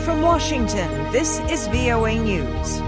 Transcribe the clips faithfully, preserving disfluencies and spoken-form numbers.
from Washington, this is V O A News.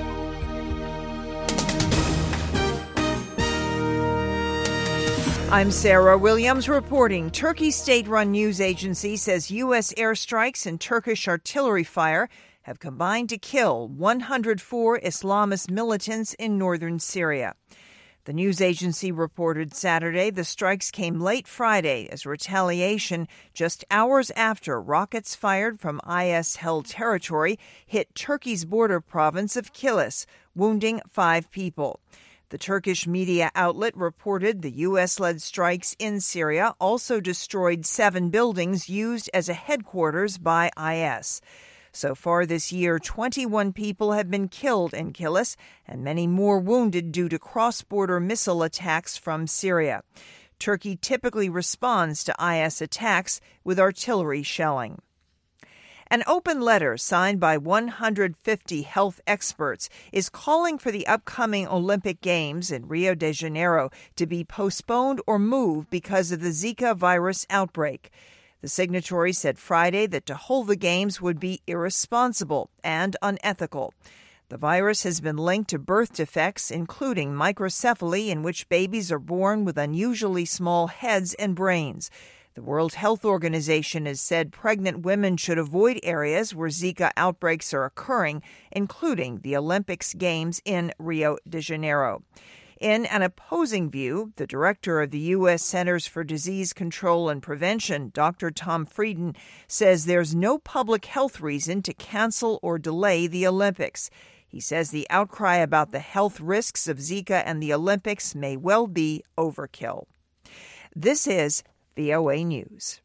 I'm Sarah Williams reporting. Turkey's state-run news agency says U S airstrikes and Turkish artillery fire have combined to kill one hundred four Islamist militants in northern Syria. The news agency reported Saturday the strikes came late Friday as retaliation just hours after rockets fired from I S-held territory hit Turkey's border province of Kilis, wounding five people. The Turkish media outlet reported the U S-led strikes in Syria also destroyed seven buildings used as a headquarters by I S. So far this year, twenty-one people have been killed in Kilis and many more wounded due to cross-border missile attacks from Syria. Turkey typically responds to I S attacks with artillery shelling. An open letter signed by one hundred fifty health experts is calling for the upcoming Olympic Games in Rio de Janeiro to be postponed or moved because of the Zika virus outbreak. The signatories said Friday that to hold the Games would be irresponsible and unethical. The virus has been linked to birth defects, including microcephaly, in which babies are born with unusually small heads and brains. The World Health Organization has said pregnant women should avoid areas where Zika outbreaks are occurring, including the Olympics Games in Rio de Janeiro. In an opposing view, the director of the U S Centers for Disease Control and Prevention, Doctor Tom Frieden, says there's no public health reason to cancel or delay the Olympics. He says the outcry about the health risks of Zika and the Olympics may well be overkill. This is V O A News.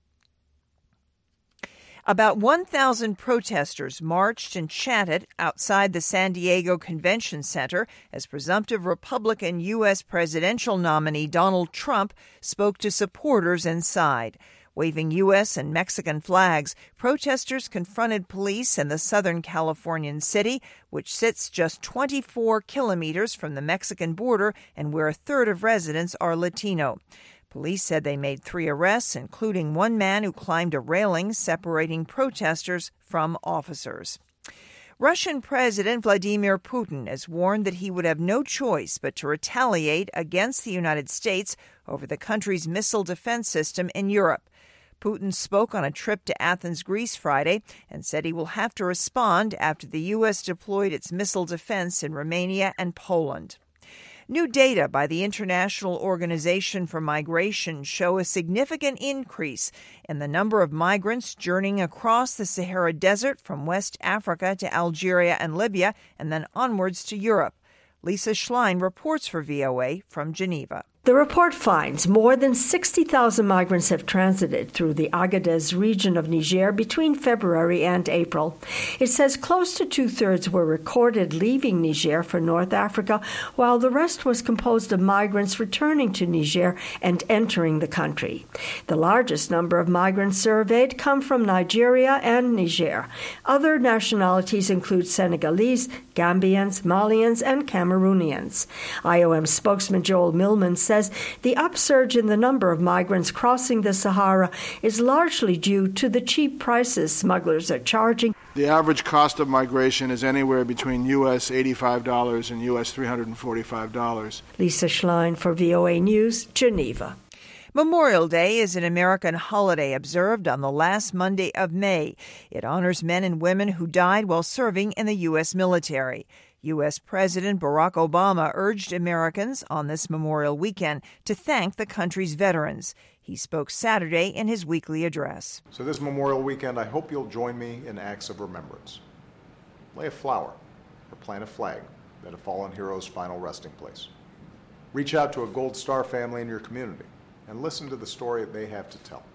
About one thousand protesters marched and chanted outside the San Diego Convention Center as presumptive Republican U S presidential nominee Donald Trump spoke to supporters inside. Waving U S and Mexican flags, protesters confronted police in the Southern Californian city, which sits just twenty-four kilometers from the Mexican border and where a third of residents are Latino. Police said they made three arrests, including one man who climbed a railing separating protesters from officers. Russian President Vladimir Putin has warned that he would have no choice but to retaliate against the United States over the country's missile defense system in Europe. Putin spoke on a trip to Athens, Greece Friday, and said he will have to respond after the U S deployed its missile defense in Romania and Poland. New data by the International Organization for Migration show a significant increase in the number of migrants journeying across the Sahara Desert from West Africa to Algeria and Libya and then onwards to Europe. Lisa Schlein reports for V O A from Geneva. The report finds more than sixty thousand migrants have transited through the Agadez region of Niger between February and April. It says close to two-thirds were recorded leaving Niger for North Africa, while the rest was composed of migrants returning to Niger and entering the country. The largest number of migrants surveyed come from Nigeria and Niger. Other nationalities include Senegalese, Gambians, Malians, and Cameroonians. I O M spokesman Joel Millman says the upsurge in the number of migrants crossing the Sahara is largely due to the cheap prices smugglers are charging. The average cost of migration is anywhere between U S eighty-five dollars and U S three hundred forty-five dollars. Lisa Schlein for V O A News, Geneva. Memorial Day is an American holiday observed on the last Monday of May. It honors men and women who died while serving in the U S military. U S President Barack Obama urged Americans on this Memorial Weekend to thank the country's veterans. He spoke Saturday in his weekly address. So this Memorial Weekend, I hope you'll join me in acts of remembrance. Lay a flower or plant a flag at a fallen hero's final resting place. Reach out to a Gold Star family in your community and listen to the story they have to tell.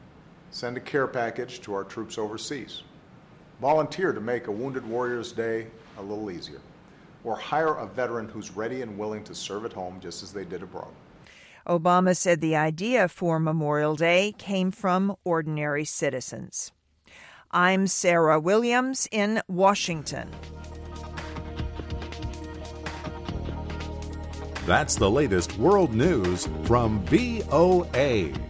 Send a care package to our troops overseas. Volunteer to make a Wounded Warriors Day a little easier. Or hire a veteran who's ready and willing to serve at home just as they did abroad. Obama said the idea for Memorial Day came from ordinary citizens. I'm Sarah Williams in Washington. That's the latest world news from V O A.